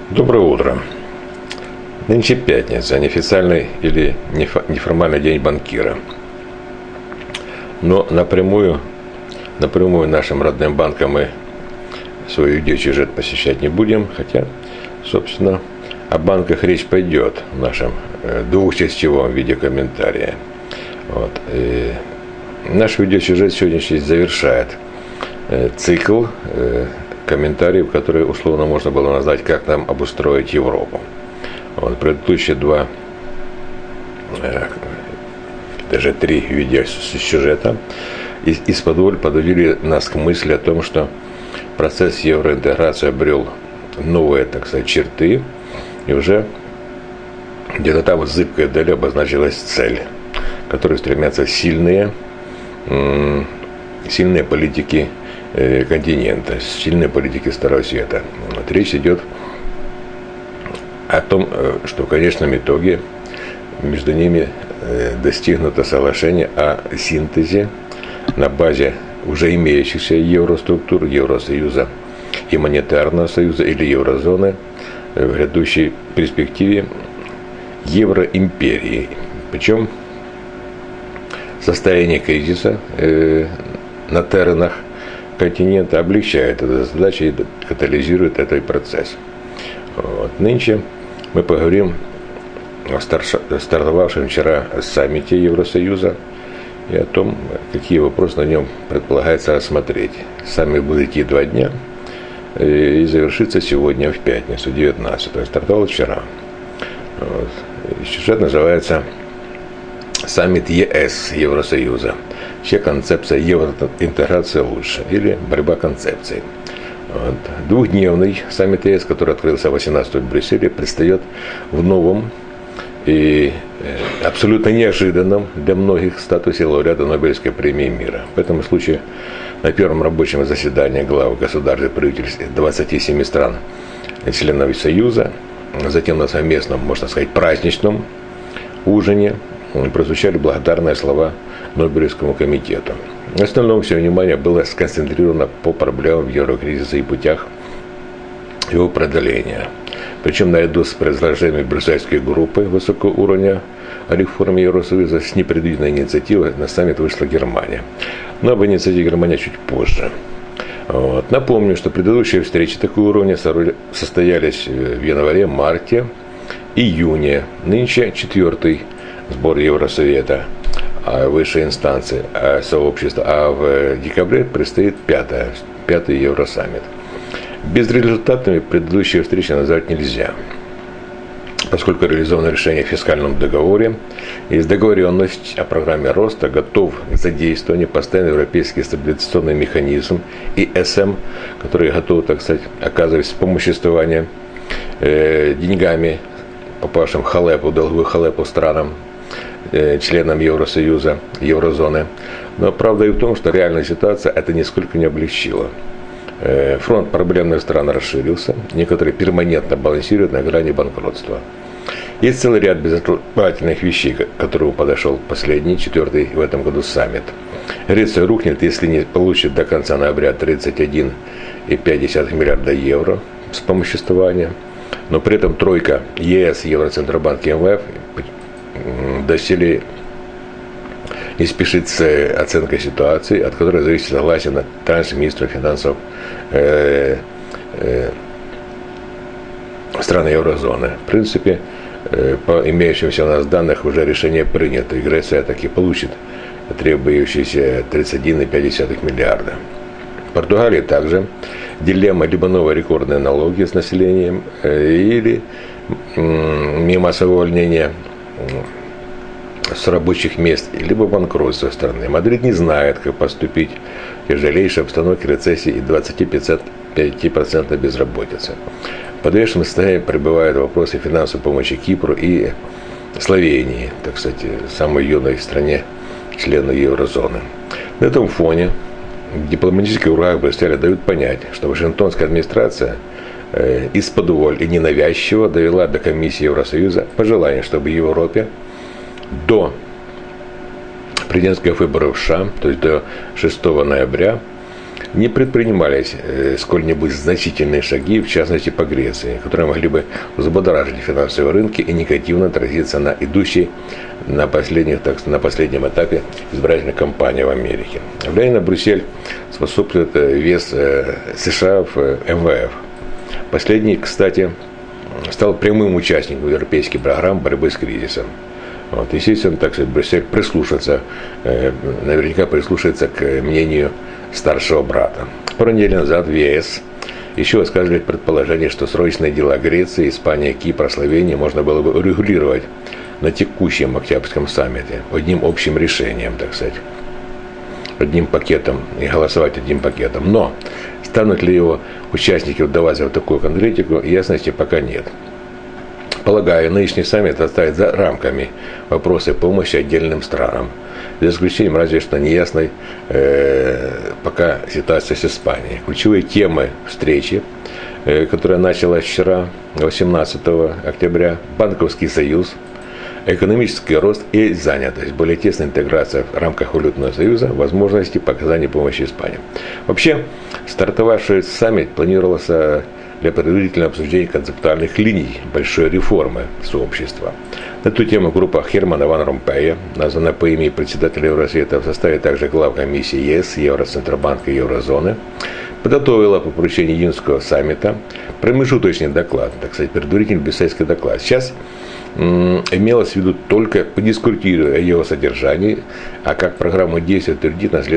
Доброе утро. Нынче пятница, неофициальный или неформальный день банкира. Но напрямую нашим родным банкам мы свой видеосюжет посещать не будем, хотя, собственно, о банках речь пойдет в нашем двухчастевом видеокомментарии. Наш видеосюжет сегодняшний завершает цикл комментариев, которые условно можно было назвать «Как нам обустроить Европу». Предыдущие два, даже три видеосюжета из-под подвели нас к мысли о том, что процесс евроинтеграции обрел новые, так сказать, черты, и уже где-то там в зыбкой вдали обозначилась цель, к которой стремятся сильные политики континента, сильные политики Старого Света. Речь идет о том, что в конечном итоге между ними достигнуто соглашение о синтезе на базе уже имеющихся евроструктур, Евросоюза и монетарного союза или еврозоны в грядущей перспективе евроимперии. Причем состояние кризиса на терренах континента облегчает эту задачу и катализирует этот процесс. Нынче мы поговорим о стартовавшем вчера саммите Евросоюза и о том, какие вопросы на нем предполагается рассмотреть. Саммит будет идти 2 дня и завершится сегодня в пятницу, 19-го. Стартовал вчера. Сюжет называется «Саммит ЕС Евросоюза. Вообще концепция евроинтеграции лучше» или «Борьба концепций». Двухдневный саммит ЕС, который открылся 18-го в Брюсселе, предстает в новом и абсолютно неожиданном для многих статусе лауреата Нобелевской премии мира. В этом случае на первом рабочем заседании глав государств и правительств 27 стран членов Союза, затем на совместном, можно сказать, праздничном ужине прозвучали благодарные слова Нобелевскому комитету. В основном все внимание было сконцентрировано по проблемам еврокризиса и путях его преодоления. Причем наряду с предложениями брюссельской группы высокого уровня о реформе Евросоюза с непредвиденной инициативой на саммит вышла Германия. Но об инициативе Германии чуть позже. Напомню, что предыдущие встречи такого уровня состоялись в январе, марте, июне. Нынче 4-й сбор Евросовета, высшей инстанции сообщества, а в декабре предстоит 5-й Евросаммит. Безрезультатными предыдущие встречи назвать нельзя, поскольку реализовано решение о фискальном договоре, есть договоренность о программе роста, готов к задействованию постоянный европейский стабилизационный механизм ИСМ, который готов, так сказать, оказывать вспомоществование деньгами, попавшим в халепу, долговую халепу странам, членам Евросоюза, еврозоны. Но правда и в том, что реальная ситуация это нисколько не облегчила. Фронт проблемных стран расширился, некоторые перманентно балансируют на грани банкротства. Есть целый ряд безотлагательных вещей, к которым подошел последний, 4-й в этом году саммит. Греция рухнет, если не получит до конца ноября 31,5 миллиарда евро вспомоществования. Но при этом тройка ЕС, Евроцентробанк и МВФ доселе не спешит с оценкой ситуации, от которой зависит согласие на транш министра финансов стран еврозоны. В принципе, по имеющимся у нас данных уже решение принято, и Греция таки получит требующиеся 31,5 миллиарда. В Португалии также дилемма либо новые рекордные налоги с населением, или массовое увольнение с рабочих мест, либо банкротство страны. Мадрид не знает, как поступить в тяжелейшей обстановке рецессии и 25% безработицы. В подвешенном состоянии пребывают вопросы финансовой помощи Кипру и Словении, так сказать, самой юной стране, члену еврозоны. На этом фоне дипломатические ура в Брюсселе дают понять, что Вашингтонская администрация из-под и ненавязчиво довела до комиссии Евросоюза пожелание, чтобы в Европе до президентских выборов в США, то есть до 6 ноября, не предпринимались сколь-нибудь значительные шаги, в частности по Греции, которые могли бы взбодоражить финансовые рынки и негативно отразиться на идущей на последнем этапе избирательной кампании в Америке. Влияние на Брюссель способствует вес США в МВФ. Последний, кстати, стал прямым участником европейских программ борьбы с кризисом. Вот, естественно, так сказать, Брюссель наверняка прислушается к мнению старшего брата. Пару недель назад в ЕС еще высказывали предположение, что срочные дела Греции, Испании, Кипра, Словении можно было бы урегулировать на текущем октябрьском саммите одним общим решением, так сказать, одним пакетом и голосовать одним пакетом. Но станут ли его участники вдаваться в такую конкретику, ясности пока нет. Полагаю, нынешний саммит оставит за рамками вопросы помощи отдельным странам, за исключением разве что неясной пока ситуации с Испанией. Ключевые темы встречи, которая началась вчера, 18 октября, банковский союз, экономический рост и занятость, более тесная интеграция в рамках валютного союза, возможности по оказанию помощи Испании. Вообще, стартовавший саммит планировался для предварительного обсуждения концептуальных линий большой реформы сообщества. На эту тему группа Хермана Ван Ромпея, названная по имени председателя Евросовета в составе также глав комиссии ЕС, Евроцентробанка и Еврозоны, подготовила по поручению июньского саммита промежуточный доклад, так сказать, предварительный брюссельский доклад. Сейчас имелось в виду только подискутировать о его содержании, а как программу действий утвердить на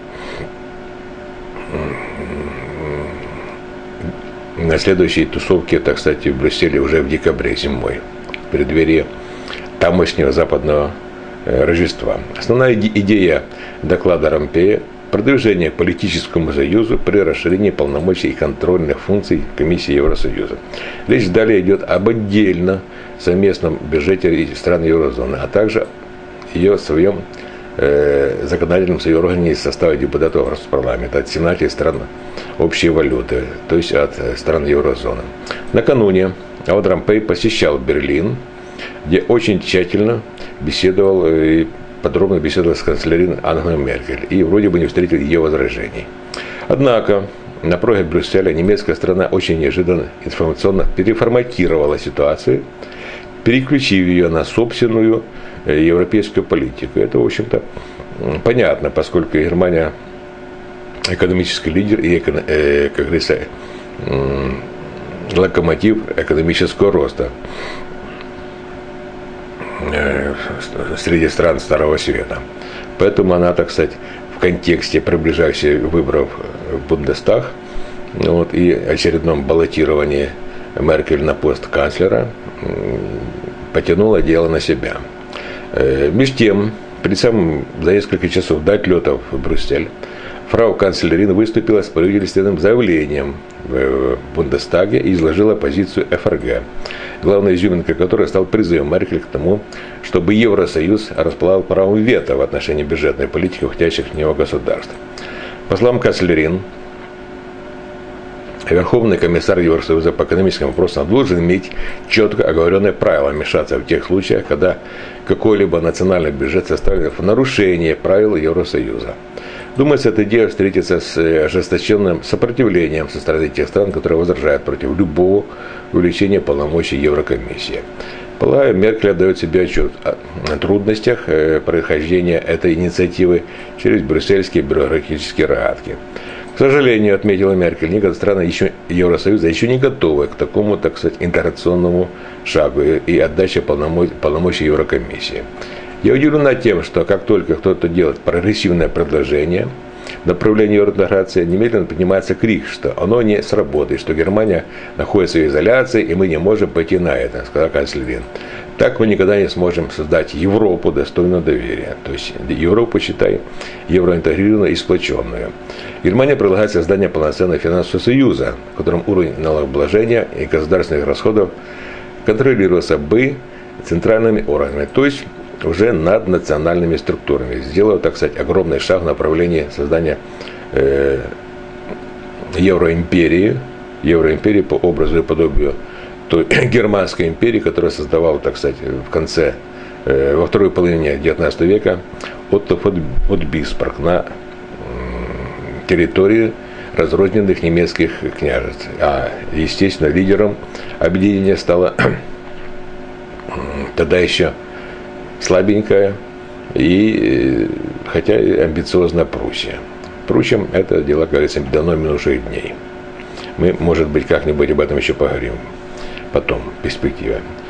следующей тусовке, так сказать, в Брюсселе уже в декабре, зимой, в преддверии тамошнего западного Рождества. Основная идея доклада Ромпея – продвижение к политическому союзу при расширении полномочий и контрольных функций Комиссии Евросоюза. Речь далее идет об отдельно совместном бюджете стран Еврозоны, а также ее своем законодательном союзе органе из состава депутатов Европарламента от 17 стран общей валюты, то есть от стран Еврозоны. Накануне Ван Ромпей посещал Берлин, где очень тщательно беседовал и подробно беседовал с канцлером Ангелой Меркель и вроде бы не встретил ее возражений. Однако на просьбу Брюсселя немецкая страна очень неожиданно информационно переформатировала ситуацию, переключив ее на собственную европейскую политику. Это, в общем-то, понятно, поскольку Германия экономический лидер и, как говорится, локомотив экономического роста среди стран Старого Света. Поэтому она, так сказать, в контексте приближающихся выборов в Бундестаг и очередном баллотировании Меркель на пост канцлера потянула дело на себя. Между тем, за несколько часов до отлета в Брюссель, фрау канцлерин выступила с правительственным заявлением в Бундестаге и изложила позицию ФРГ, главной изюминкой которой стал призыв Меркель к тому, чтобы Евросоюз располагал правом вето в отношении бюджетной политики входящих в него государств. По словам канцлерин, Верховный комиссар Евросоюза по экономическим вопросам должен иметь четко оговоренное правило вмешаться в тех случаях, когда какой-либо национальный бюджет составлен в нарушение правил Евросоюза. Думается, эта идея встретится с ожесточенным сопротивлением со стороны тех стран, которые возражают против любого увеличения полномочий Еврокомиссии. Полагаю, Меркель отдает себе отчет о трудностях прохождения этой инициативы через брюссельские бюрократические рогатки. К сожалению, отметила Меркель, некоторые страны Евросоюза еще не готовы к такому, так сказать, интеграционному шагу и отдаче полномочий Еврокомиссии. Я удивлена тем, что как только кто-то делает прогрессивное предложение в направлении евроинтеграции, немедленно поднимается крик, что оно не сработает, что Германия находится в изоляции, и мы не можем пойти на это, сказал канцлер. Так мы никогда не сможем создать Европу, достойную доверия. То есть Европу, считай, евроинтегрированную и сплоченную. Германия предлагает создание полноценного финансового союза, в котором уровень налогообложения и государственных расходов контролировался бы центральными органами, то есть уже над национальными структурами, сделав, так сказать, огромный шаг в направлении создания евроимперии по образу и подобию той германской империи, которую создавал, так сказать, во второй половине XIX века Отто фон Бисмарк на территории разрозненных немецких княжеств. А, естественно, лидером объединения стала тогда еще слабенькая и, хотя и амбициозная Пруссия. Впрочем, это дела, как говорится, давно минувших дней. Мы, может быть, как-нибудь об этом еще поговорим потом, в перспективе.